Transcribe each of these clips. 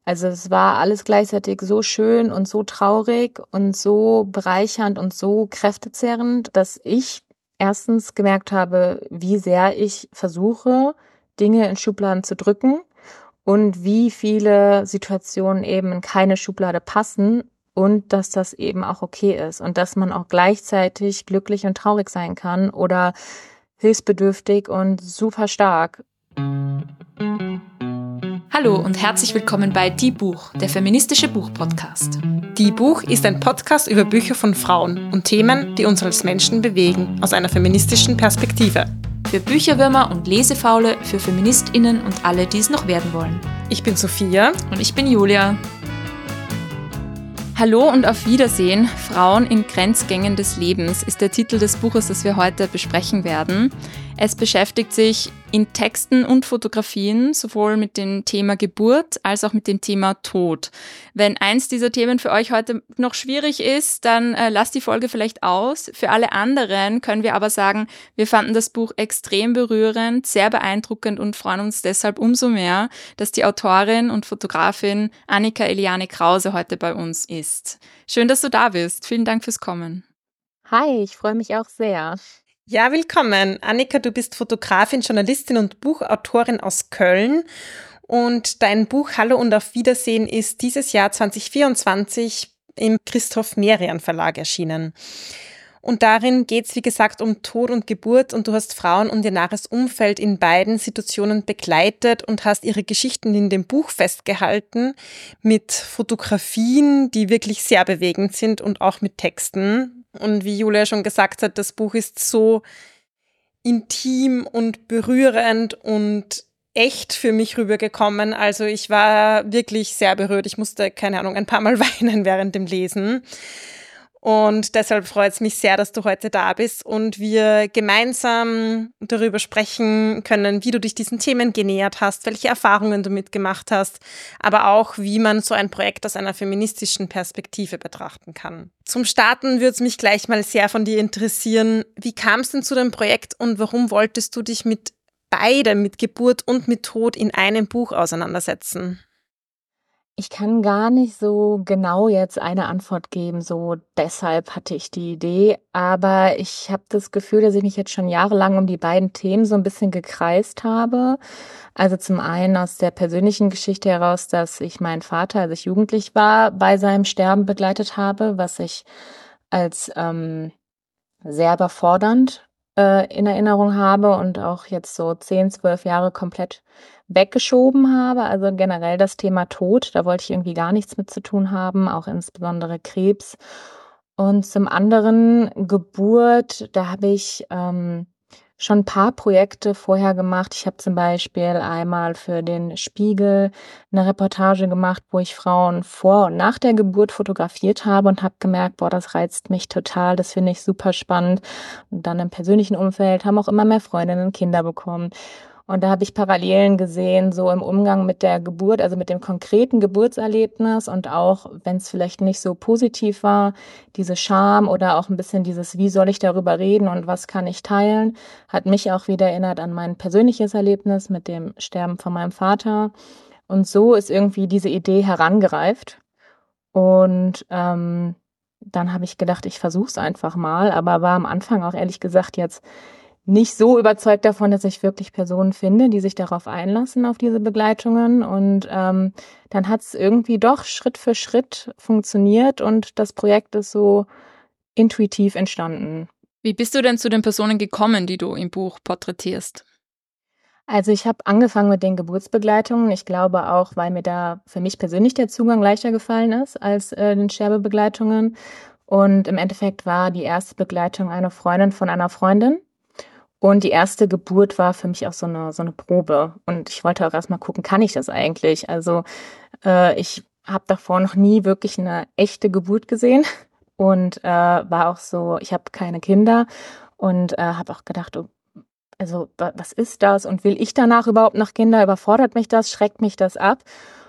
Also es war alles gleichzeitig so schön und so traurig und so bereichernd und so kräftezehrend, dass ich erstens gemerkt habe, wie sehr ich versuche, Dinge in Schubladen zu drücken und wie viele Situationen eben in keine Schublade passen und dass das eben auch okay ist und dass man auch gleichzeitig glücklich und traurig sein kann oder hilfsbedürftig und super stark. Hallo und herzlich willkommen bei Die Buch, der feministische Buch-Podcast. Die Buch ist ein Podcast über Bücher von Frauen und Themen, die uns als Menschen bewegen, aus einer feministischen Perspektive. Für Bücherwürmer und Lesefaule, für FeministInnen und alle, die es noch werden wollen. Ich bin Sophia. Und ich bin Julia. Hallo und auf Wiedersehen, Frauen in Grenzgängen des Lebens ist der Titel des Buches, das wir heute besprechen werden. Es beschäftigt sich in Texten und Fotografien sowohl mit dem Thema Geburt als auch mit dem Thema Tod. Wenn eins dieser Themen für euch heute noch schwierig ist, dann lasst die Folge vielleicht aus. Für alle anderen können wir aber sagen, wir fanden das Buch extrem berührend, sehr beeindruckend und freuen uns deshalb umso mehr, dass die Autorin und Fotografin Annika Eliane Krause heute bei uns ist. Schön, dass du da bist. Vielen Dank fürs Kommen. Hi, ich freue mich auch sehr. Ja, willkommen. Annika, du bist Fotografin, Journalistin und Buchautorin aus Köln. Und dein Buch Hallo und auf Wiedersehen ist dieses Jahr 2024 im Christoph Merian Verlag erschienen. Und darin geht es, wie gesagt, um Tod und Geburt und du hast Frauen und ihr nahes Umfeld in beiden Situationen begleitet und hast ihre Geschichten in dem Buch festgehalten mit Fotografien, die wirklich sehr bewegend sind und auch mit Texten. Und wie Julia schon gesagt hat, das Buch ist so intim und berührend und echt für mich rübergekommen. Also ich war wirklich sehr berührt. Ich musste, keine Ahnung, ein paar Mal weinen während dem Lesen. Und deshalb freut es mich sehr, dass du heute da bist und wir gemeinsam darüber sprechen können, wie du dich diesen Themen genähert hast, welche Erfahrungen du mitgemacht hast, aber auch, wie man so ein Projekt aus einer feministischen Perspektive betrachten kann. Zum Starten würde es mich gleich mal sehr von dir interessieren, wie kam es denn zu dem Projekt und warum wolltest du dich mit beidem, mit Geburt und mit Tod in einem Buch auseinandersetzen? Ich kann gar nicht so genau jetzt eine Antwort geben, so deshalb hatte ich die Idee, aber ich habe das Gefühl, dass ich mich jetzt schon jahrelang um die beiden Themen so ein bisschen gekreist habe. Also zum einen aus der persönlichen Geschichte heraus, dass ich meinen Vater, als ich jugendlich war, bei seinem Sterben begleitet habe, was ich als sehr überfordernd in Erinnerung habe und auch jetzt so 10, 12 Jahre komplett weggeschoben habe. Also generell das Thema Tod, da wollte ich irgendwie gar nichts mit zu tun haben, auch insbesondere Krebs. Und zum anderen Geburt, da habe ich schon ein paar Projekte vorher gemacht. Ich habe zum Beispiel einmal für den Spiegel eine Reportage gemacht, wo ich Frauen vor und nach der Geburt fotografiert habe und habe gemerkt, boah, das reizt mich total, das finde ich super spannend. Und dann im persönlichen Umfeld haben auch immer mehr Freundinnen und Kinder bekommen. Und da habe ich Parallelen gesehen, so im Umgang mit der Geburt, also mit dem konkreten Geburtserlebnis und auch, wenn es vielleicht nicht so positiv war, diese Scham oder auch ein bisschen dieses, wie soll ich darüber reden und was kann ich teilen, hat mich auch wieder erinnert an mein persönliches Erlebnis mit dem Sterben von meinem Vater. Und so ist irgendwie diese Idee herangereift. Und dann habe ich gedacht, ich versuche es einfach mal, aber war am Anfang auch ehrlich gesagt jetzt nicht so überzeugt davon, dass ich wirklich Personen finde, die sich darauf einlassen, auf diese Begleitungen. Und dann hat es irgendwie doch Schritt für Schritt funktioniert und das Projekt ist so intuitiv entstanden. Wie bist du denn zu den Personen gekommen, die du im Buch porträtierst? Also ich habe angefangen mit den Geburtsbegleitungen. Ich glaube auch, weil mir da für mich persönlich der Zugang leichter gefallen ist als den Sterbebegleitungen. Und im Endeffekt war die erste Begleitung eine Freundin von einer Freundin. Und die erste Geburt war für mich auch so eine Probe. Und ich wollte auch erstmal gucken, kann ich das eigentlich? Also ich habe davor noch nie wirklich eine echte Geburt gesehen und war auch so, ich habe keine Kinder und habe auch gedacht, oh, also was ist das? Und will ich danach überhaupt noch Kinder? Überfordert mich das? Schreckt mich das ab?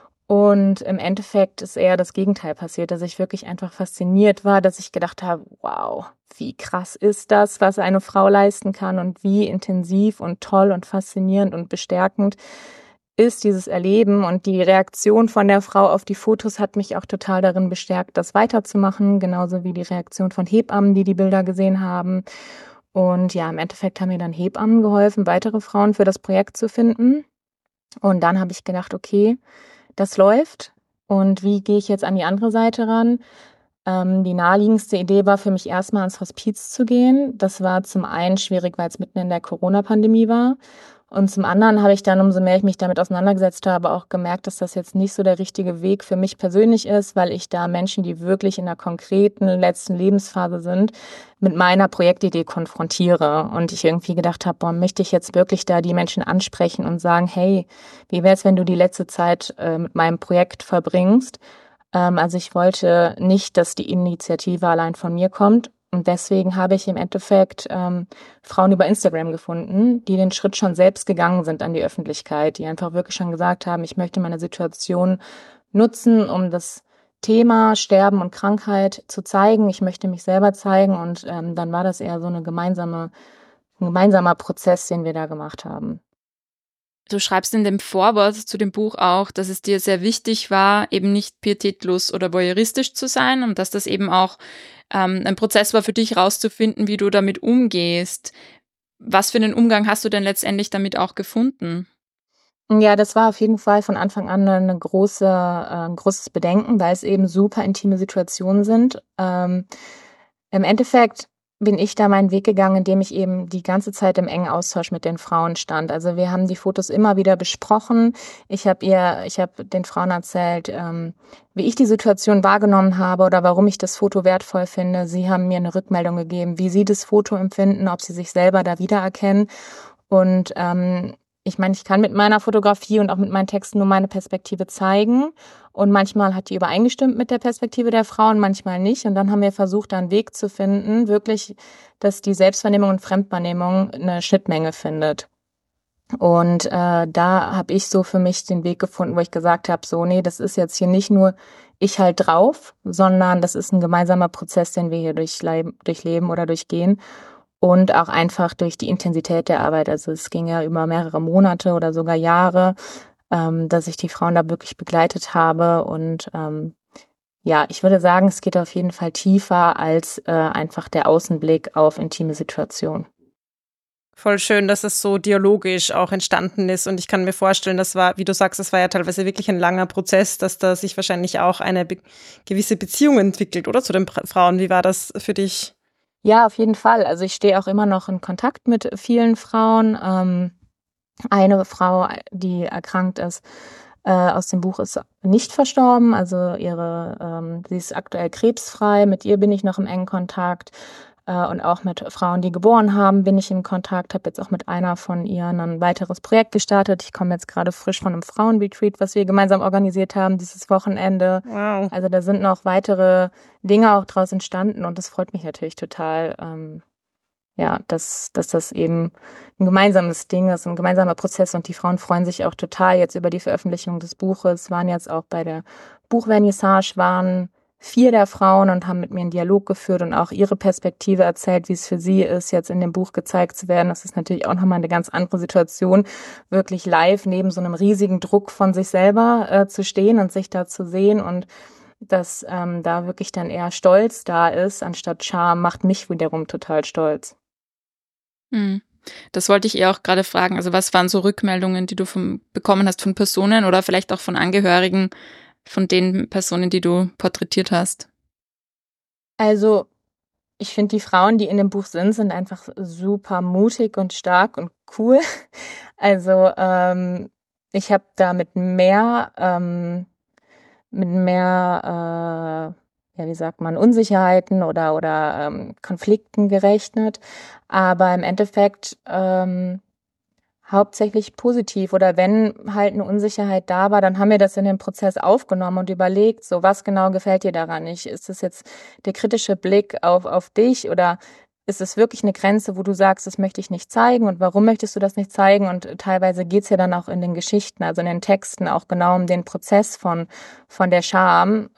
Und im Endeffekt ist eher das Gegenteil passiert, dass ich wirklich einfach fasziniert war, dass ich gedacht habe, wow, wie krass ist das, was eine Frau leisten kann und wie intensiv und toll und faszinierend und bestärkend ist, dieses Erleben. Und die Reaktion von der Frau auf die Fotos hat mich auch total darin bestärkt, das weiterzumachen, genauso wie die Reaktion von Hebammen, die die Bilder gesehen haben. Und ja, im Endeffekt haben mir dann Hebammen geholfen, weitere Frauen für das Projekt zu finden. Und dann habe ich gedacht, okay, das läuft. Und wie gehe ich jetzt an die andere Seite ran? Die naheliegendste Idee war für mich erstmal ans Hospiz zu gehen. Das war zum einen schwierig, weil es mitten in der Corona-Pandemie war. Und zum anderen habe ich dann, umso mehr ich mich damit auseinandergesetzt habe, auch gemerkt, dass das jetzt nicht so der richtige Weg für mich persönlich ist, weil ich da Menschen, die wirklich in der konkreten letzten Lebensphase sind, mit meiner Projektidee konfrontiere. Und ich irgendwie gedacht habe, boah, möchte ich jetzt wirklich da die Menschen ansprechen und sagen, hey, wie wäre es, wenn du die letzte Zeit mit meinem Projekt verbringst? Also ich wollte nicht, dass die Initiative allein von mir kommt. Und deswegen habe ich im Endeffekt Frauen über Instagram gefunden, die den Schritt schon selbst gegangen sind an die Öffentlichkeit, die einfach wirklich schon gesagt haben, ich möchte meine Situation nutzen, um das Thema Sterben und Krankheit zu zeigen. Ich möchte mich selber zeigen. Und dann war das eher so ein gemeinsamer Prozess, den wir da gemacht haben. Du schreibst in dem Vorwort zu dem Buch auch, dass es dir sehr wichtig war, eben nicht pietätlos oder voyeuristisch zu sein und dass das eben auch ein Prozess war für dich rauszufinden, wie du damit umgehst. Was für einen Umgang hast du denn letztendlich damit auch gefunden? Ja, das war auf jeden Fall von Anfang an ein großes Bedenken, weil es eben super intime Situationen sind. Im Endeffekt bin ich da meinen Weg gegangen, indem ich eben die ganze Zeit im engen Austausch mit den Frauen stand. Also wir haben die Fotos immer wieder besprochen. Ich habe den Frauen erzählt, wie ich die Situation wahrgenommen habe oder warum ich das Foto wertvoll finde. Sie haben mir eine Rückmeldung gegeben, wie sie das Foto empfinden, ob sie sich selber da wiedererkennen. Und ich meine, ich kann mit meiner Fotografie und auch mit meinen Texten nur meine Perspektive zeigen. Und manchmal hat die übereingestimmt mit der Perspektive der Frauen, manchmal nicht. Und dann haben wir versucht, da einen Weg zu finden, wirklich, dass die Selbstwahrnehmung und Fremdwahrnehmung eine Schnittmenge findet. Und da habe ich so für mich den Weg gefunden, wo ich gesagt habe, so, nee, das ist jetzt hier nicht nur ich halt drauf, sondern das ist ein gemeinsamer Prozess, den wir hier durchleben oder durchgehen. Und auch einfach durch die Intensität der Arbeit. Also es ging ja über mehrere Monate oder sogar Jahre, dass ich die Frauen da wirklich begleitet habe. Und ja, ich würde sagen, es geht auf jeden Fall tiefer als einfach der Außenblick auf intime Situationen. Voll schön, dass es so dialogisch auch entstanden ist. Und ich kann mir vorstellen, das war, wie du sagst, das war ja teilweise wirklich ein langer Prozess, dass da sich wahrscheinlich auch eine gewisse Beziehung entwickelt, oder? Zu den Frauen. Wie war das für dich? Ja, auf jeden Fall. Also ich stehe auch immer noch in Kontakt mit vielen Frauen. Eine Frau, die erkrankt ist, aus dem Buch ist nicht verstorben. Also sie ist aktuell krebsfrei. Mit ihr bin ich noch im engen Kontakt. Und auch mit Frauen, die geboren haben, bin ich in Kontakt. Habe jetzt auch mit einer von ihnen ein weiteres Projekt gestartet. Ich komme jetzt gerade frisch von einem Frauenretreat, was wir gemeinsam organisiert haben dieses Wochenende. Wow. Also da sind noch weitere Dinge auch draus entstanden und das freut mich natürlich total, ja, dass das eben ein gemeinsames Ding ist, ein gemeinsamer Prozess und die Frauen freuen sich auch total jetzt über die Veröffentlichung des Buches, waren jetzt auch bei der Buchvernissage, waren 4 der Frauen und haben mit mir einen Dialog geführt und auch ihre Perspektive erzählt, wie es für sie ist, jetzt in dem Buch gezeigt zu werden. Das ist natürlich auch nochmal eine ganz andere Situation, wirklich live neben so einem riesigen Druck von sich selber zu stehen und sich da zu sehen und dass da wirklich dann eher Stolz da ist, anstatt Scham, macht mich wiederum total stolz. Das wollte ich auch gerade fragen. Also was waren so Rückmeldungen, die du bekommen hast von Personen oder vielleicht auch von Angehörigen von den Personen, die du porträtiert hast? Also ich finde, die Frauen, die in dem Buch sind einfach super mutig und stark und cool. Also ich habe da mit mehr ja, wie sagt man, Unsicherheiten oder Konflikten gerechnet. Aber im Endeffekt hauptsächlich positiv. Oder wenn halt eine Unsicherheit da war, dann haben wir das in den Prozess aufgenommen und überlegt, so was genau gefällt dir daran nicht? Ist es jetzt der kritische Blick auf dich oder ist es wirklich eine Grenze, wo du sagst, das möchte ich nicht zeigen und warum möchtest du das nicht zeigen? Und teilweise geht's ja dann auch in den Geschichten, also in den Texten auch genau um den Prozess von der Scham,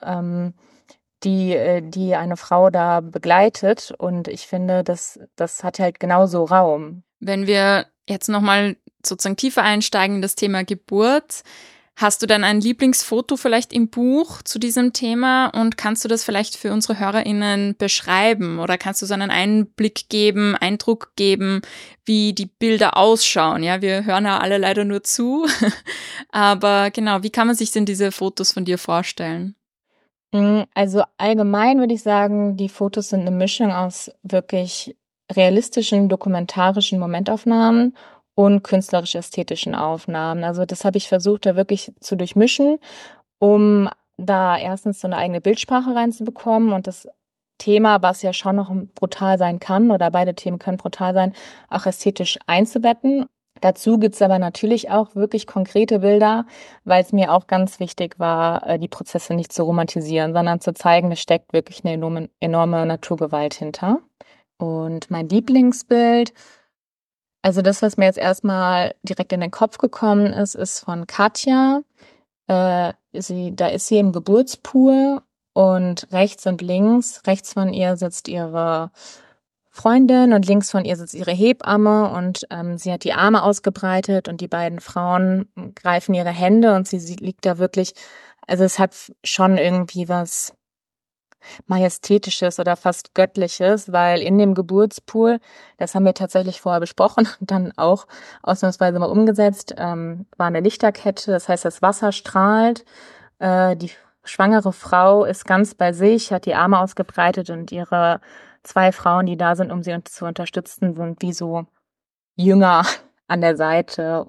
die eine Frau da begleitet. Und ich finde, das hat halt genauso Raum. Wenn wir jetzt nochmal sozusagen tiefer einsteigen in das Thema Geburt. Hast du dann ein Lieblingsfoto vielleicht im Buch zu diesem Thema und kannst du das vielleicht für unsere HörerInnen beschreiben oder kannst du so einen Eindruck geben, wie die Bilder ausschauen? Ja, wir hören ja alle leider nur zu, aber genau, wie kann man sich denn diese Fotos von dir vorstellen? Also allgemein würde ich sagen, die Fotos sind eine Mischung aus wirklich realistischen, dokumentarischen Momentaufnahmen und künstlerisch-ästhetischen Aufnahmen. Also das habe ich versucht, da wirklich zu durchmischen, um da erstens so eine eigene Bildsprache reinzubekommen und das Thema, was ja schon noch brutal sein kann, oder beide Themen können brutal sein, auch ästhetisch einzubetten. Dazu gibt's aber natürlich auch wirklich konkrete Bilder, weil es mir auch ganz wichtig war, die Prozesse nicht zu romantisieren, sondern zu zeigen, es steckt wirklich eine enorme Naturgewalt hinter. Und mein Lieblingsbild, also das, was mir jetzt erstmal direkt in den Kopf gekommen ist, ist von Katja. Da ist sie im Geburtspool und rechts von ihr sitzt ihre Freundin und links von ihr sitzt ihre Hebamme und sie hat die Arme ausgebreitet und die beiden Frauen greifen ihre Hände und sie liegt da wirklich, also es hat schon irgendwie was Majestätisches oder fast Göttliches, weil in dem Geburtspool, das haben wir tatsächlich vorher besprochen und dann auch ausnahmsweise mal umgesetzt, war eine Lichterkette, das heißt, das Wasser strahlt, die schwangere Frau ist ganz bei sich, hat die Arme ausgebreitet und ihre zwei Frauen, die da sind, um sie zu unterstützen, sind wie so Jünger an der Seite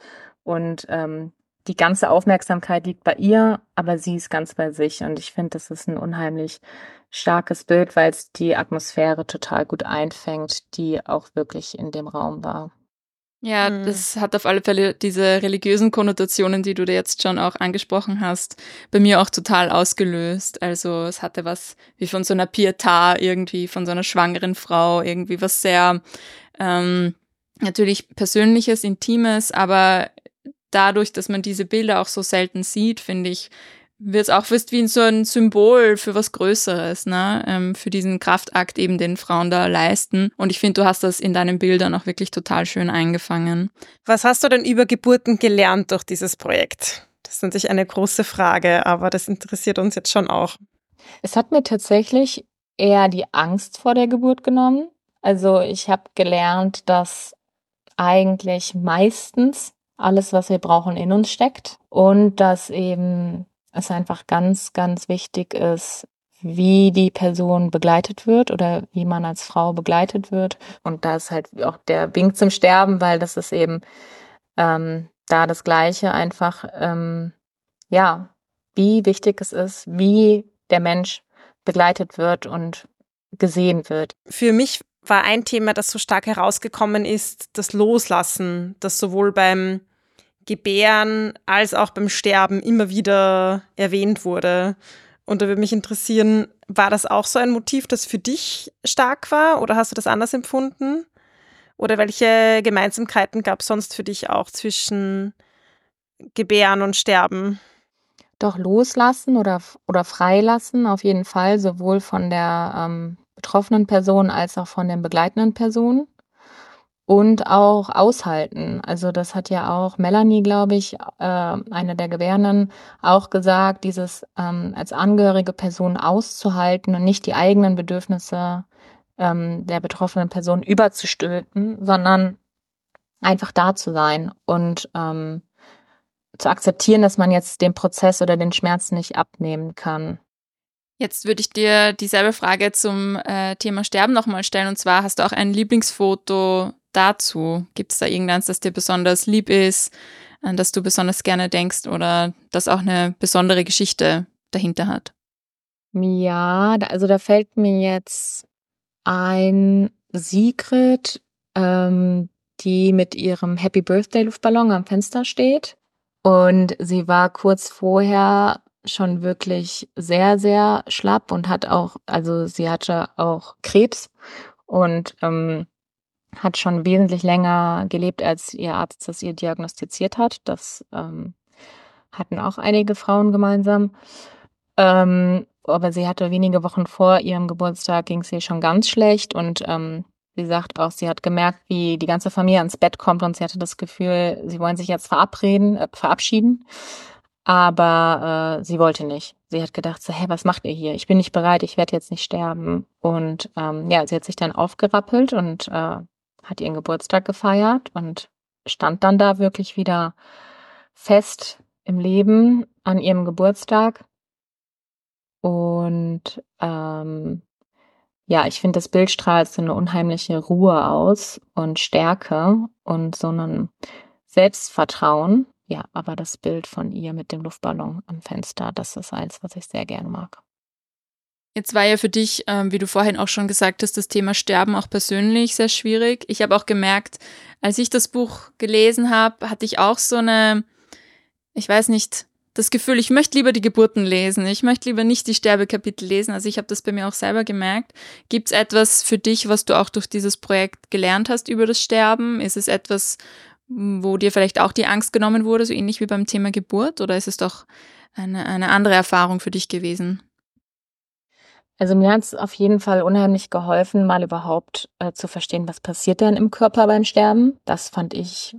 und die ganze Aufmerksamkeit liegt bei ihr, aber sie ist ganz bei sich. Und ich finde, das ist ein unheimlich starkes Bild, weil es die Atmosphäre total gut einfängt, die auch wirklich in dem Raum war. Ja, das hat auf alle Fälle diese religiösen Konnotationen, die du da jetzt schon auch angesprochen hast, bei mir auch total ausgelöst. Also es hatte was wie von so einer Pietà irgendwie, von so einer schwangeren Frau, irgendwie was sehr natürlich Persönliches, Intimes, aber dadurch, dass man diese Bilder auch so selten sieht, finde ich, wird es auch fast wie so ein Symbol für was Größeres, ne? Für diesen Kraftakt eben, den Frauen da leisten. Und ich finde, du hast das in deinen Bildern auch wirklich total schön eingefangen. Was hast du denn über Geburten gelernt durch dieses Projekt? Das ist natürlich eine große Frage, aber das interessiert uns jetzt schon auch. Es hat mir tatsächlich eher die Angst vor der Geburt genommen. Also ich habe gelernt, dass eigentlich meistens alles, was wir brauchen, in uns steckt und dass eben es einfach ganz, ganz wichtig ist, wie die Person begleitet wird oder wie man als Frau begleitet wird. Und da ist halt auch der Wink zum Sterben, weil das ist eben da das Gleiche einfach, ja, wie wichtig es ist, wie der Mensch begleitet wird und gesehen wird. Für mich war ein Thema, das so stark herausgekommen ist, das Loslassen, das sowohl beim Gebären als auch beim Sterben immer wieder erwähnt wurde. Und da würde mich interessieren, war das auch so ein Motiv, das für dich stark war oder hast du das anders empfunden? Oder welche Gemeinsamkeiten gab es sonst für dich auch zwischen Gebären und Sterben? Doch loslassen oder freilassen, auf jeden Fall, sowohl von der betroffenen Person als auch von den begleitenden Personen. Und auch aushalten. Also das hat ja auch Melanie, glaube ich, eine der Gebärenden, auch gesagt, dieses als angehörige Person auszuhalten und nicht die eigenen Bedürfnisse der betroffenen Person überzustülpen, sondern einfach da zu sein und zu akzeptieren, dass man jetzt den Prozess oder den Schmerz nicht abnehmen kann. Jetzt würde ich dir dieselbe Frage zum Thema Sterben nochmal stellen. Und zwar, hast du auch ein Lieblingsfoto dazu? Gibt es da irgendeins, das dir besonders lieb ist, an das du besonders gerne denkst oder das auch eine besondere Geschichte dahinter hat? Ja, also da fällt mir jetzt ein Sigrid, die mit ihrem Happy Birthday Luftballon am Fenster steht. Und sie war kurz vorher schon wirklich sehr, sehr schlapp und sie hatte auch Krebs und hat schon wesentlich länger gelebt, als ihr Arzt das ihr diagnostiziert hat. Das hatten auch einige Frauen gemeinsam. Aber sie hatte wenige Wochen vor ihrem Geburtstag, ging es ihr schon ganz schlecht und Sie sagt auch, sie hat gemerkt, wie die ganze Familie ans Bett kommt und sie hatte das Gefühl, sie wollen sich jetzt verabschieden. Aber sie wollte nicht. Sie hat gedacht, so, hey, was macht ihr hier? Ich bin nicht bereit, ich werde jetzt nicht sterben. Und ja, sie hat sich dann aufgerappelt und hat ihren Geburtstag gefeiert und stand dann da wirklich wieder fest im Leben an ihrem Geburtstag. Und ja, ich finde, das Bild strahlt so eine unheimliche Ruhe aus und Stärke und so ein Selbstvertrauen. Ja, aber das Bild von ihr mit dem Luftballon am Fenster, das ist eins, was ich sehr gerne mag. Jetzt war ja für dich, wie du vorhin auch schon gesagt hast, das Thema Sterben auch persönlich sehr schwierig. Ich habe auch gemerkt, als ich das Buch gelesen habe, hatte ich auch so eine, ich weiß nicht, das Gefühl, ich möchte lieber die Geburten lesen. Ich möchte lieber nicht die Sterbekapitel lesen. Also ich habe das bei mir auch selber gemerkt. Gibt es etwas für dich, was du auch durch dieses Projekt gelernt hast über das Sterben? Ist es etwas, wo dir vielleicht auch die Angst genommen wurde, so ähnlich wie beim Thema Geburt? Oder ist es doch eine andere Erfahrung für dich gewesen? Also mir hat es auf jeden Fall unheimlich geholfen, mal überhaupt zu verstehen, was passiert denn im Körper beim Sterben. Das fand ich,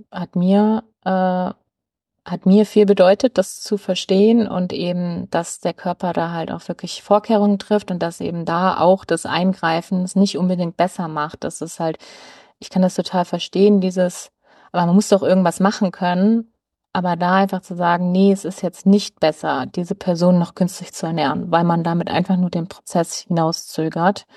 hat mir viel bedeutet, das zu verstehen und eben, dass der Körper da halt auch wirklich Vorkehrungen trifft und dass eben da auch das Eingreifen es nicht unbedingt besser macht. Das ist halt, ich kann das total verstehen, aber man muss doch irgendwas machen können. Aber da einfach zu sagen, nee, es ist jetzt nicht besser, diese Person noch künstlich zu ernähren, weil man damit einfach nur den Prozess hinauszögert.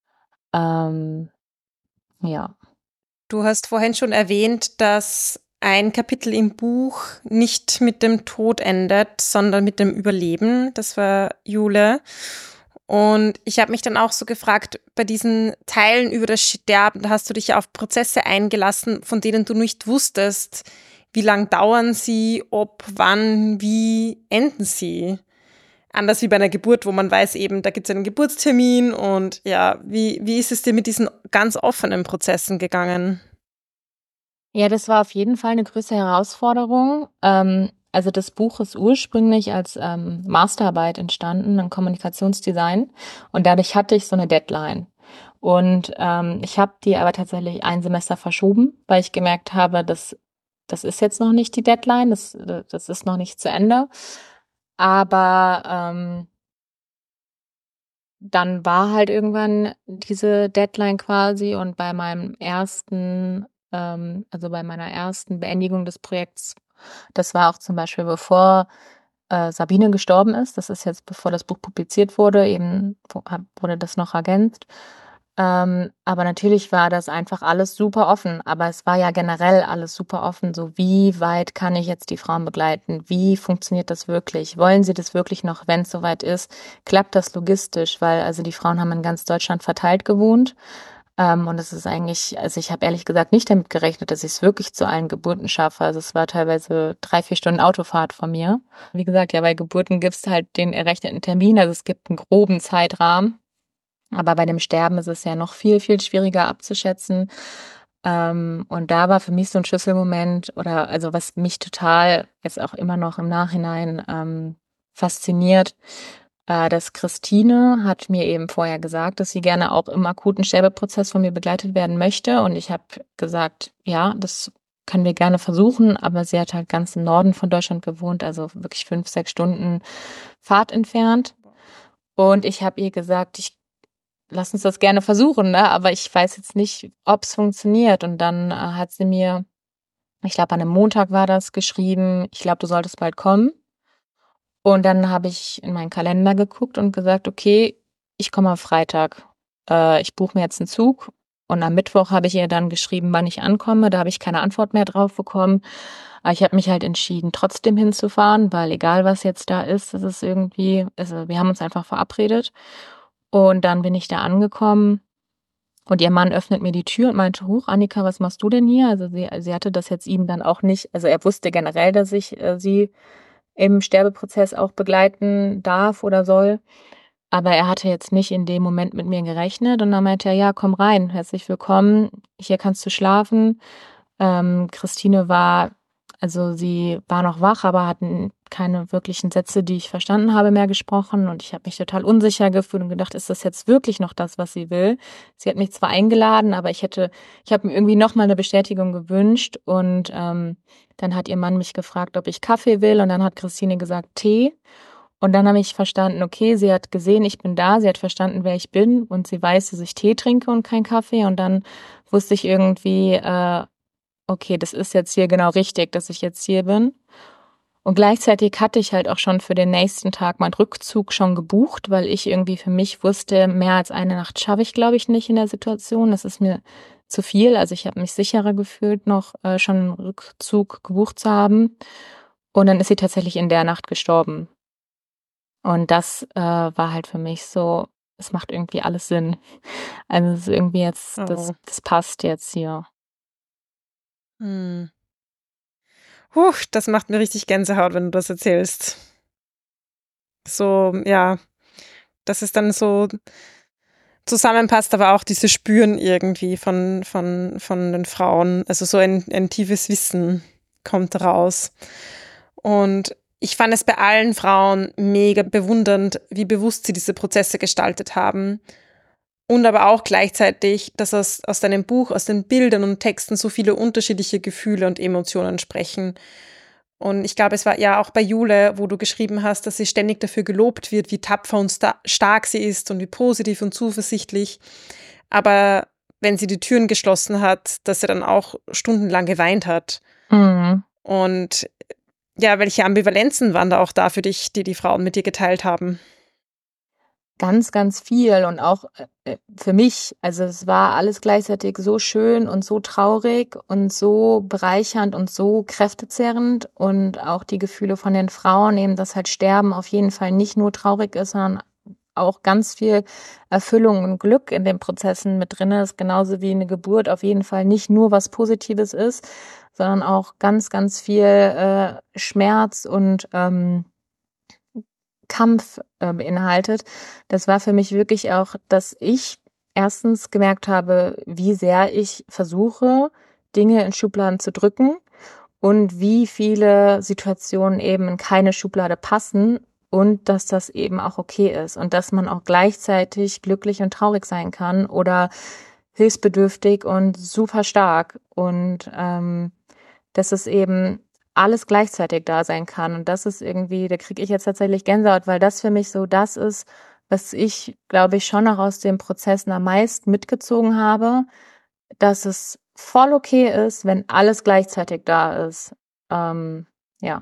Ja. Du hast vorhin schon erwähnt, dass ein Kapitel im Buch nicht mit dem Tod endet, sondern mit dem Überleben. Das war Jule. Und ich habe mich dann auch so gefragt, bei diesen Teilen über das Sterben, da hast du dich ja auf Prozesse eingelassen, von denen du nicht wusstest, wie lang dauern sie, ob, wann, wie enden sie. Anders wie bei einer Geburt, wo man weiß eben, da gibt es einen Geburtstermin und ja, wie ist es dir mit diesen ganz offenen Prozessen gegangen? Ja, das war auf jeden Fall eine größere Herausforderung. Also das Buch ist ursprünglich als Masterarbeit entstanden, ein Kommunikationsdesign. Und dadurch hatte ich so eine Deadline. Und ich habe die aber tatsächlich ein Semester verschoben, weil ich gemerkt habe, das ist jetzt noch nicht die Deadline, das ist noch nicht zu Ende. Aber dann war halt irgendwann diese Deadline quasi und also bei meiner ersten Beendigung des Projekts, das war auch zum Beispiel bevor Sabine gestorben ist, das ist jetzt bevor das Buch publiziert wurde, eben wurde das noch ergänzt. Aber natürlich war das einfach alles super offen. Aber es war ja generell alles super offen. So, wie weit kann ich jetzt die Frauen begleiten? Wie funktioniert das wirklich? Wollen sie das wirklich noch, wenn es soweit ist? Klappt das logistisch? Weil also die Frauen haben in ganz Deutschland verteilt gewohnt. Und es ist eigentlich, also ich habe ehrlich gesagt nicht damit gerechnet, dass ich es wirklich zu allen Geburten schaffe. Also es war teilweise 3, 4 Stunden Autofahrt von mir. Wie gesagt, ja, bei Geburten gibt es halt den errechneten Termin. Also es gibt einen groben Zeitrahmen. Aber bei dem Sterben ist es ja noch viel, viel schwieriger abzuschätzen. Und da war für mich so ein Schlüsselmoment oder also was mich total jetzt auch immer noch im Nachhinein fasziniert, dass Christine hat mir eben vorher gesagt, dass sie gerne auch im akuten Sterbeprozess von mir begleitet werden möchte. Und ich habe gesagt, ja, das können wir gerne versuchen, aber sie hat halt ganz im Norden von Deutschland gewohnt, also wirklich 5, 6 Stunden Fahrt entfernt. Und ich habe ihr gesagt, lass uns das gerne versuchen, ne? Aber ich weiß jetzt nicht, ob es funktioniert. Und dann hat sie mir, ich glaube, an einem Montag war das, geschrieben, ich glaube, du solltest bald kommen. Und dann habe ich in meinen Kalender geguckt und gesagt, okay, ich komme am Freitag. Ich buche mir jetzt einen Zug. Und am Mittwoch habe ich ihr dann geschrieben, wann ich ankomme. Da habe ich keine Antwort mehr drauf bekommen. Aber ich habe mich halt entschieden, trotzdem hinzufahren, weil egal was jetzt da ist, das ist irgendwie, also wir haben uns einfach verabredet. Und dann bin ich da angekommen und ihr Mann öffnet mir die Tür und meinte, huch, Annika, was machst du denn hier? Also sie hatte das jetzt ihm dann auch nicht, also er wusste generell, dass ich sie im Sterbeprozess auch begleiten darf oder soll. Aber er hatte jetzt nicht in dem Moment mit mir gerechnet und dann meinte er, ja, komm rein, herzlich willkommen, hier kannst du schlafen. Christine also sie war noch wach, aber hat keine wirklichen Sätze, die ich verstanden habe, mehr gesprochen und ich habe mich total unsicher gefühlt und gedacht, ist das jetzt wirklich noch das, was sie will? Sie hat mich zwar eingeladen, aber ich habe mir irgendwie noch mal eine Bestätigung gewünscht und dann hat ihr Mann mich gefragt, ob ich Kaffee will und dann hat Christine gesagt Tee. Und dann habe ich verstanden, okay, sie hat gesehen, ich bin da, sie hat verstanden, wer ich bin und sie weiß, dass ich Tee trinke und kein Kaffee. Und dann wusste ich irgendwie, okay, das ist jetzt hier genau richtig, dass ich jetzt hier bin. Und gleichzeitig hatte ich halt auch schon für den nächsten Tag meinen Rückzug schon gebucht, weil ich irgendwie für mich wusste, mehr als eine Nacht schaffe ich, glaube ich, nicht in der Situation. Das ist mir zu viel. Also ich habe mich sicherer gefühlt, noch schon einen Rückzug gebucht zu haben. Und dann ist sie tatsächlich in der Nacht gestorben. Und das war halt für mich so, es macht irgendwie alles Sinn. Also es ist irgendwie jetzt, das passt jetzt hier. Das macht mir richtig Gänsehaut, wenn du das erzählst. So, ja, dass es dann so zusammenpasst, aber auch diese Spüren irgendwie von den Frauen. Also so ein tiefes Wissen kommt raus. Und ich fand es bei allen Frauen mega bewundernd, wie bewusst sie diese Prozesse gestaltet haben. Und aber auch gleichzeitig, dass aus deinem Buch, aus den Bildern und Texten so viele unterschiedliche Gefühle und Emotionen sprechen. Und ich glaube, es war ja auch bei Jule, wo du geschrieben hast, dass sie ständig dafür gelobt wird, wie tapfer und stark sie ist und wie positiv und zuversichtlich. Aber wenn sie die Türen geschlossen hat, dass sie dann auch stundenlang geweint hat. Mhm. Und ja, welche Ambivalenzen waren da auch da für dich, die Frauen mit dir geteilt haben? Ganz, ganz viel und auch für mich, also es war alles gleichzeitig so schön und so traurig und so bereichernd und so kräftezehrend und auch die Gefühle von den Frauen, eben dass halt Sterben auf jeden Fall nicht nur traurig ist, sondern auch ganz viel Erfüllung und Glück in den Prozessen mit drin ist, genauso wie eine Geburt auf jeden Fall nicht nur was Positives ist, sondern auch ganz, ganz viel Schmerz und Kampf beinhaltet. Das war für mich wirklich auch, dass ich erstens gemerkt habe, wie sehr ich versuche, Dinge in Schubladen zu drücken und wie viele Situationen eben in keine Schublade passen und dass das eben auch okay ist und dass man auch gleichzeitig glücklich und traurig sein kann oder hilfsbedürftig und super stark und dass es eben alles gleichzeitig da sein kann. Und das ist irgendwie, da kriege ich jetzt tatsächlich Gänsehaut, weil das für mich so das ist, was ich, glaube ich, schon noch aus den Prozessen am meisten mitgezogen habe, dass es voll okay ist, wenn alles gleichzeitig da ist. Ja.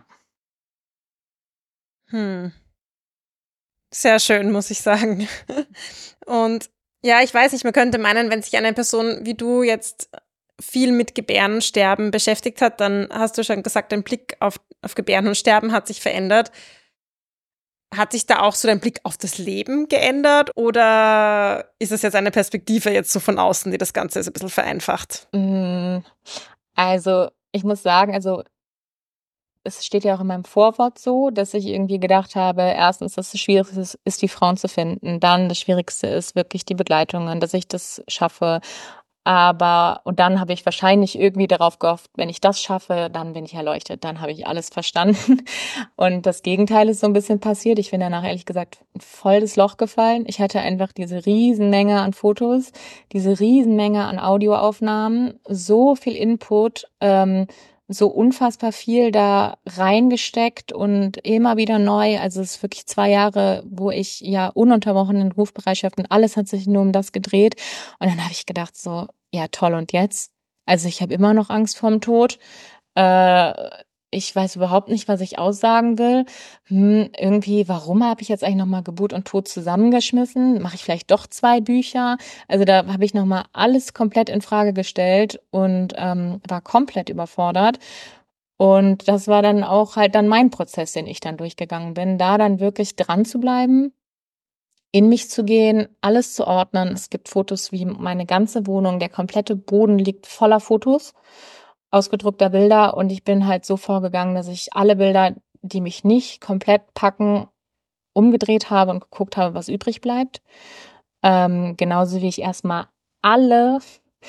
Sehr schön, muss ich sagen. Und ja, ich weiß nicht, man könnte meinen, wenn sich eine Person wie du jetzt viel mit Gebären und Sterben beschäftigt hat, dann hast du schon gesagt, dein Blick auf Gebären und Sterben hat sich verändert. Hat sich da auch so dein Blick auf das Leben geändert oder ist es jetzt eine Perspektive jetzt so von außen, die das Ganze so ein bisschen vereinfacht? Also ich muss sagen, also es steht ja auch in meinem Vorwort so, dass ich irgendwie gedacht habe, erstens, dass es schwierig ist, die Frauen zu finden. Dann das Schwierigste ist wirklich die Begleitungen, dass ich das schaffe. Und dann habe ich wahrscheinlich irgendwie darauf gehofft, wenn ich das schaffe, dann bin ich erleuchtet, dann habe ich alles verstanden. Und das Gegenteil ist so ein bisschen passiert. Ich bin danach ehrlich gesagt voll das Loch gefallen. Ich hatte einfach diese Riesenmenge an Fotos, diese Riesenmenge an Audioaufnahmen, so viel Input, so unfassbar viel da reingesteckt und immer wieder neu. Also es ist wirklich 2 Jahre, wo ich ja ununterbrochen in Rufbereitschaft und alles hat sich nur um das gedreht. Und dann habe ich gedacht so, ja toll, und jetzt? Also ich habe immer noch Angst vorm Tod. Ich weiß überhaupt nicht, was ich aussagen will. Irgendwie, warum habe ich jetzt eigentlich nochmal Geburt und Tod zusammengeschmissen? Mache ich vielleicht doch 2 Bücher? Also da habe ich nochmal alles komplett in Frage gestellt und war komplett überfordert. Und das war dann auch halt dann mein Prozess, den ich dann durchgegangen bin, da dann wirklich dran zu bleiben, in mich zu gehen, alles zu ordnen. Es gibt Fotos wie meine ganze Wohnung, der komplette Boden liegt voller Fotos, ausgedruckter Bilder. Und ich bin halt so vorgegangen, dass ich alle Bilder, die mich nicht komplett packen, umgedreht habe und geguckt habe, was übrig bleibt. Genauso wie ich erstmal alle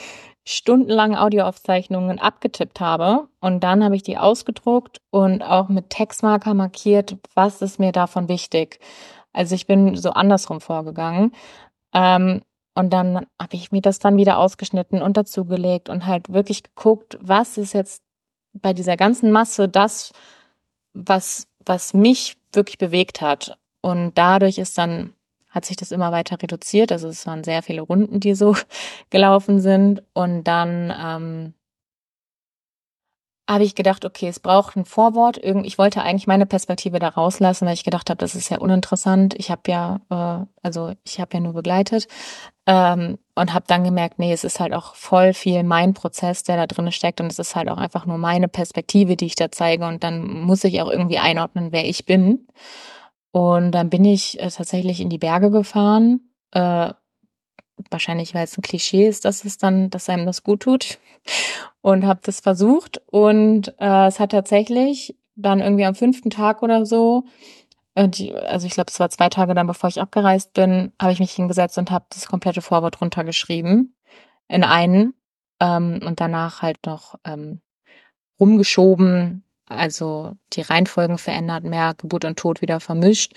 stundenlange Audioaufzeichnungen abgetippt habe und dann habe ich die ausgedruckt und auch mit Textmarker markiert, was ist mir davon wichtig. Also ich bin so andersrum vorgegangen. Und dann habe ich mir das dann wieder ausgeschnitten und dazugelegt und halt wirklich geguckt, was ist jetzt bei dieser ganzen Masse das, was mich wirklich bewegt hat. Und dadurch hat sich das immer weiter reduziert. Also es waren sehr viele Runden, die so gelaufen sind. Und dann habe ich gedacht, okay, es braucht ein Vorwort. Ich wollte eigentlich meine Perspektive da rauslassen, weil ich gedacht habe, das ist ja uninteressant. Ich habe ja nur begleitet und habe dann gemerkt, nee, es ist halt auch voll viel mein Prozess, der da drin steckt und es ist halt auch einfach nur meine Perspektive, die ich da zeige und dann muss ich auch irgendwie einordnen, wer ich bin. Und dann bin ich tatsächlich in die Berge gefahren. Wahrscheinlich, weil es ein Klischee ist, dass einem das gut tut. Und habe das versucht. Und es hat tatsächlich dann irgendwie am 5. Tag oder so, also ich glaube, es war 2 Tage dann, bevor ich abgereist bin, habe ich mich hingesetzt und habe das komplette Vorwort runtergeschrieben in einen und danach halt noch rumgeschoben, also die Reihenfolgen verändert, mehr Geburt und Tod wieder vermischt.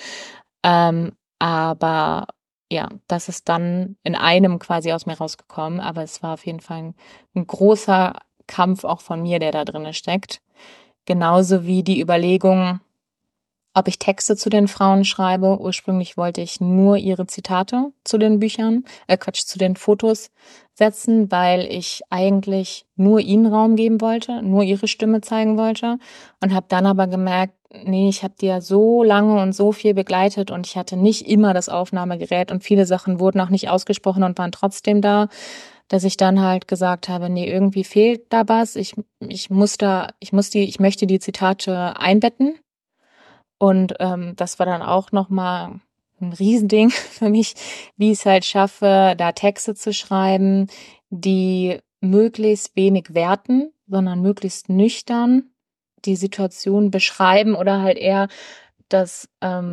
Aber ja, das ist dann in einem quasi aus mir rausgekommen. Aber es war auf jeden Fall ein großer Kampf auch von mir, der da drin steckt. Genauso wie die Überlegung, ob ich Texte zu den Frauen schreibe. Ursprünglich wollte ich nur ihre Zitate zu den zu den Fotos setzen, weil ich eigentlich nur ihnen Raum geben wollte, nur ihre Stimme zeigen wollte und habe dann aber gemerkt, nee, ich habe die ja so lange und so viel begleitet und ich hatte nicht immer das Aufnahmegerät und viele Sachen wurden auch nicht ausgesprochen und waren trotzdem da, dass ich dann halt gesagt habe, nee, irgendwie fehlt da was. Ich möchte die Zitate einbetten. Und das war dann auch nochmal ein Riesending für mich, wie ich es halt schaffe, da Texte zu schreiben, die möglichst wenig werten, sondern möglichst nüchtern die Situation beschreiben oder halt eher das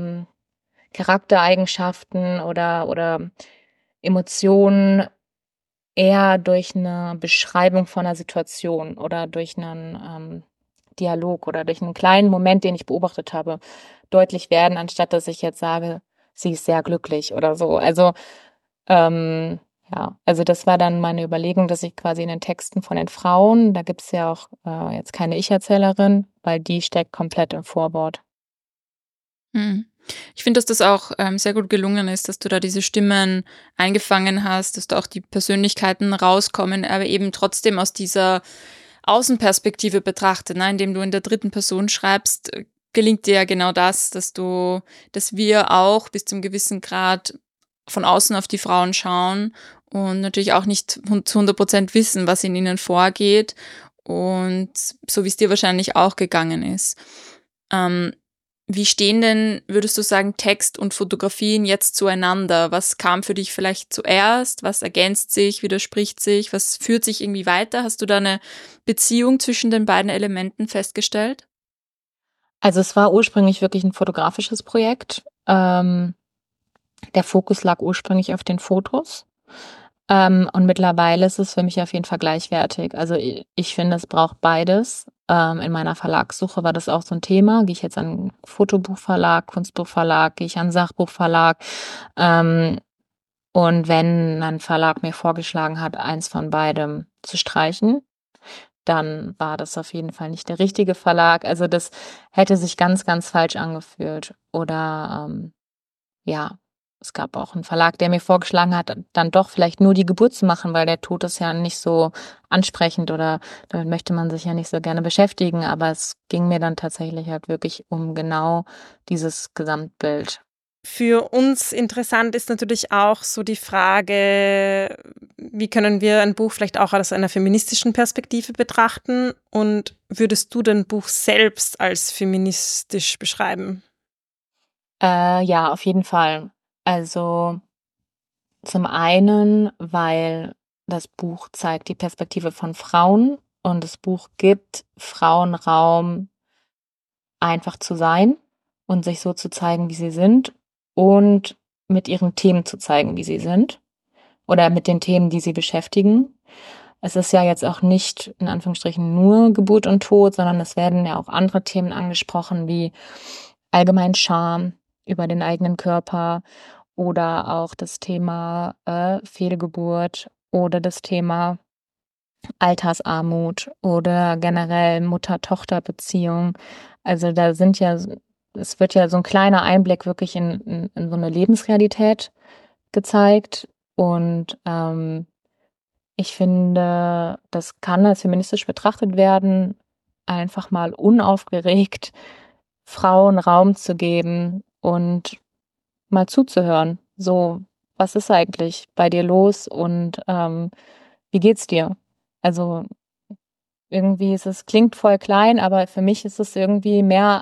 Charaktereigenschaften oder Emotionen eher durch eine Beschreibung von einer Situation oder durch einen Dialog oder durch einen kleinen Moment, den ich beobachtet habe, deutlich werden, anstatt dass ich jetzt sage, sie ist sehr glücklich oder so. Also ja, also das war dann meine Überlegung, dass ich quasi in den Texten von den Frauen, da gibt's ja auch jetzt keine Ich-Erzählerin, weil die steckt komplett im Vorwort. Mhm. Ich finde, dass das auch sehr gut gelungen ist, dass du da diese Stimmen eingefangen hast, dass da auch die Persönlichkeiten rauskommen, aber eben trotzdem aus dieser Außenperspektive betrachtet, ne? Indem du in der dritten Person schreibst, gelingt dir ja genau das, dass wir auch bis zum gewissen Grad von außen auf die Frauen schauen und natürlich auch nicht zu 100% wissen, was in ihnen vorgeht und so wie es dir wahrscheinlich auch gegangen ist. Wie stehen denn, würdest du sagen, Text und Fotografien jetzt zueinander? Was kam für dich vielleicht zuerst? Was ergänzt sich, widerspricht sich? Was führt sich irgendwie weiter? Hast du da eine Beziehung zwischen den beiden Elementen festgestellt? Also es war ursprünglich wirklich ein fotografisches Projekt. Der Fokus lag ursprünglich auf den Fotos. Und mittlerweile ist es für mich auf jeden Fall gleichwertig. Also ich finde, es braucht beides. In meiner Verlagssuche war das auch so ein Thema. Gehe ich jetzt an Fotobuchverlag, Kunstbuchverlag, gehe ich an Sachbuchverlag? Ähm, und wenn ein Verlag mir vorgeschlagen hat, eins von beidem zu streichen, dann war das auf jeden Fall nicht der richtige Verlag. Also das hätte sich ganz, ganz falsch angefühlt. Oder ja, es gab auch einen Verlag, der mir vorgeschlagen hat, dann doch vielleicht nur die Geburt zu machen, weil der Tod ist ja nicht so ansprechend oder damit möchte man sich ja nicht so gerne beschäftigen. Aber es ging mir dann tatsächlich halt wirklich um genau dieses Gesamtbild. Für uns interessant ist natürlich auch so die Frage, wie können wir ein Buch vielleicht auch aus einer feministischen Perspektive betrachten? Und würdest du dein Buch selbst als feministisch beschreiben? Ja, auf jeden Fall. Also zum einen, weil das Buch zeigt die Perspektive von Frauen und das Buch gibt Frauen Raum, einfach zu sein und sich so zu zeigen, wie sie sind und mit ihren Themen zu zeigen, wie sie sind oder mit den Themen, die sie beschäftigen. es ist ja jetzt auch nicht in Anführungsstrichen nur Geburt und Tod, sondern es werden ja auch andere Themen angesprochen, wie allgemein Scham über den eigenen Körper oder auch das Thema Fehlgeburt oder das Thema Altersarmut oder generell Mutter-Tochter-Beziehung. Also es wird ja so ein kleiner Einblick wirklich in so eine Lebensrealität gezeigt. Und ich finde, das kann als feministisch betrachtet werden, einfach mal unaufgeregt Frauen Raum zu geben und mal zuzuhören. So, was ist eigentlich bei dir los und wie geht's dir? Also irgendwie klingt voll klein, aber für mich ist es irgendwie mehr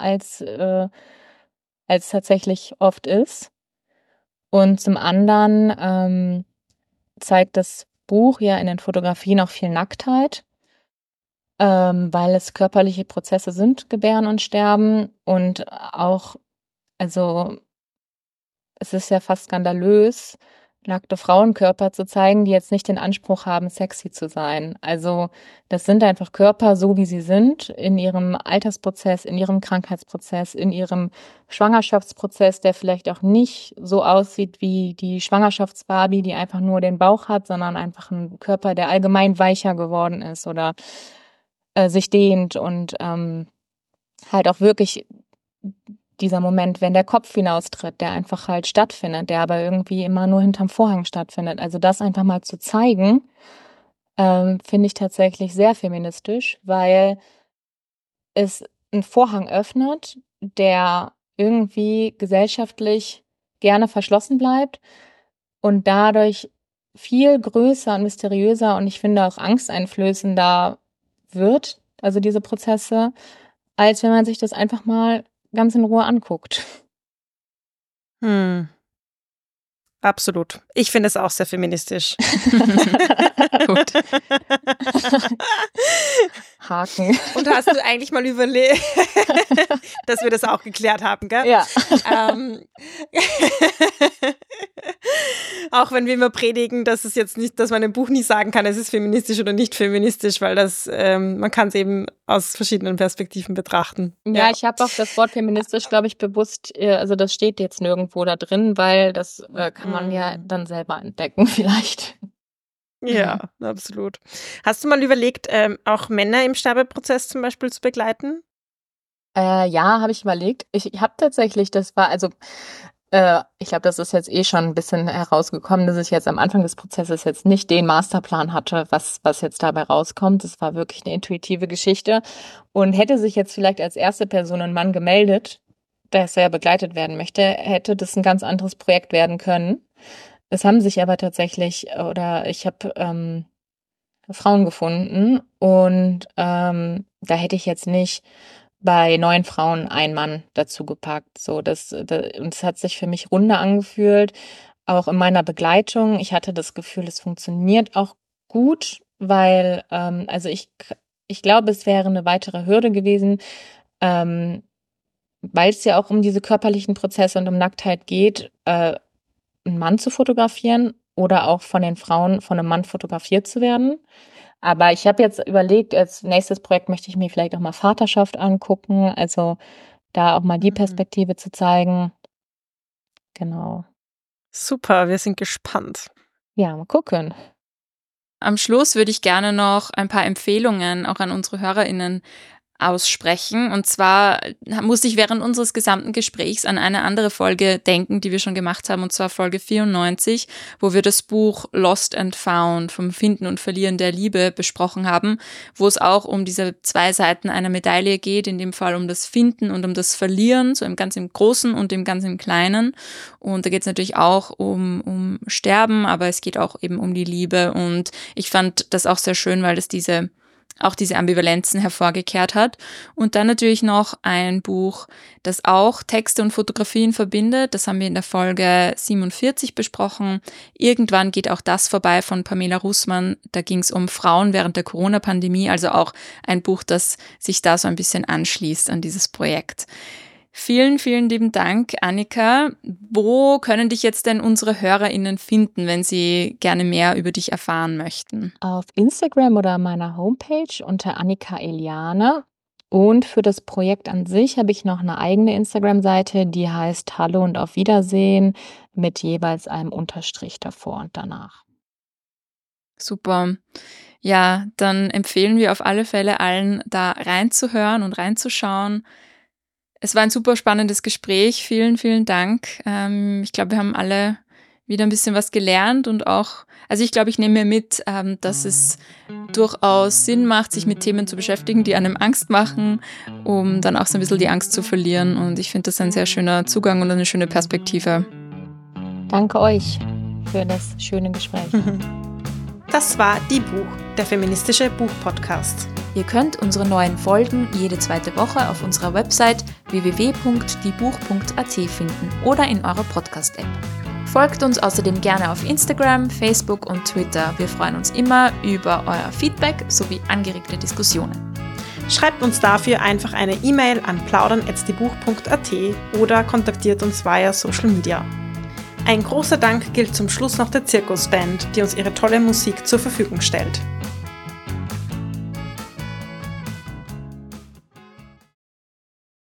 als tatsächlich oft ist. Und zum anderen zeigt das Buch ja in den Fotografien auch viel Nacktheit, weil es körperliche Prozesse sind, Gebären und Sterben. Und auch, also es ist ja fast skandalös, nackte Frauenkörper zu zeigen, die jetzt nicht den Anspruch haben, sexy zu sein. Also das sind einfach Körper, so wie sie sind, in ihrem Altersprozess, in ihrem Krankheitsprozess, in ihrem Schwangerschaftsprozess, der vielleicht auch nicht so aussieht wie die Schwangerschaftsbarbie, die einfach nur den Bauch hat, sondern einfach ein Körper, der allgemein weicher geworden ist oder sich dehnt und halt auch wirklich dieser Moment, wenn der Kopf hinaustritt, der einfach halt stattfindet, der aber irgendwie immer nur hinterm Vorhang stattfindet. Also das einfach mal zu zeigen, finde ich tatsächlich sehr feministisch, weil es einen Vorhang öffnet, der irgendwie gesellschaftlich gerne verschlossen bleibt und dadurch viel größer und mysteriöser und ich finde auch angsteinflößender wird, also diese Prozesse, als wenn man sich das einfach mal ganz in Ruhe anguckt. Absolut. Ich finde es auch sehr feministisch. Gut. Haken. Und hast du eigentlich mal überlegt, dass wir das auch geklärt haben, gell? Ja. Auch wenn wir immer predigen, dass es jetzt nicht, dass man im Buch nie sagen kann, es ist feministisch oder nicht feministisch, weil das, man kann es eben aus verschiedenen Perspektiven betrachten. Ja, ich habe auch das Wort feministisch, glaube ich, bewusst, also das steht jetzt nirgendwo da drin, weil das kann man ja dann selber entdecken vielleicht. Ja, absolut. Hast du mal überlegt, auch Männer im Sterbeprozess zum Beispiel zu begleiten? Ja, habe ich überlegt. Ich habe tatsächlich, ich glaube, das ist jetzt schon ein bisschen herausgekommen, dass ich jetzt am Anfang des Prozesses jetzt nicht den Masterplan hatte, was jetzt dabei rauskommt. Das war wirklich eine intuitive Geschichte. Und hätte sich jetzt vielleicht als erste Person ein Mann gemeldet, der sehr begleitet werden möchte, hätte das ein ganz anderes Projekt werden können. Es haben sich aber tatsächlich, oder ich habe Frauen gefunden und da hätte ich jetzt nicht bei 9 Frauen einen Mann dazu gepackt. Und es hat sich für mich runder angefühlt, auch in meiner Begleitung. Ich hatte das Gefühl, es funktioniert auch gut, weil, also ich glaube, es wäre eine weitere Hürde gewesen, weil es ja auch um diese körperlichen Prozesse und um Nacktheit geht, einen Mann zu fotografieren oder auch von den Frauen von einem Mann fotografiert zu werden. Aber ich habe jetzt überlegt, als nächstes Projekt möchte ich mir vielleicht auch mal Vaterschaft angucken, also da auch mal die Perspektive zu zeigen. Genau. Super, wir sind gespannt. Ja, mal gucken. Am Schluss würde ich gerne noch ein paar Empfehlungen auch an unsere HörerInnen aussprechen. Und zwar musste ich während unseres gesamten Gesprächs an eine andere Folge denken, die wir schon gemacht haben, und zwar Folge 94, wo wir das Buch Lost and Found vom Finden und Verlieren der Liebe besprochen haben, wo es auch um diese 2 Seiten einer Medaille geht, in dem Fall um das Finden und um das Verlieren, so im ganz im Großen und im ganz im Kleinen. Und da geht es natürlich auch um Sterben, aber es geht auch eben um die Liebe. Und ich fand das auch sehr schön, weil das diese Ambivalenzen hervorgekehrt hat. Und dann natürlich noch ein Buch, das auch Texte und Fotografien verbindet. Das haben wir in der Folge 47 besprochen. Irgendwann geht auch das vorbei von Pamela Russmann. Da ging es um Frauen während der Corona-Pandemie, also auch ein Buch, das sich da so ein bisschen anschließt an dieses Projekt. Vielen, vielen lieben Dank, Annika. Wo können dich jetzt denn unsere HörerInnen finden, wenn sie gerne mehr über dich erfahren möchten? Auf Instagram oder meiner Homepage unter Annika Eliane. Und für das Projekt an sich habe ich noch eine eigene Instagram-Seite, die heißt Hallo und auf Wiedersehen mit jeweils einem Unterstrich davor und danach. Super. Ja, dann empfehlen wir auf alle Fälle allen, da reinzuhören und reinzuschauen. Es war ein super spannendes Gespräch. Vielen, vielen Dank. Ich glaube, wir haben alle wieder ein bisschen was gelernt und auch, also ich glaube, ich nehme mir mit, dass es durchaus Sinn macht, sich mit Themen zu beschäftigen, die einem Angst machen, um dann auch so ein bisschen die Angst zu verlieren. Und ich finde das ein sehr schöner Zugang und eine schöne Perspektive. Danke euch für das schöne Gespräch. Das war Die Buch, der feministische Buchpodcast. Ihr könnt unsere neuen Folgen jede zweite Woche auf unserer Website www.diebuch.at finden oder in eurer Podcast-App. Folgt uns außerdem gerne auf Instagram, Facebook und Twitter. Wir freuen uns immer über euer Feedback sowie angeregte Diskussionen. Schreibt uns dafür einfach eine E-Mail an plaudern@diebuch.at oder kontaktiert uns via Social Media. Ein großer Dank gilt zum Schluss noch der Zirkusband, die uns ihre tolle Musik zur Verfügung stellt.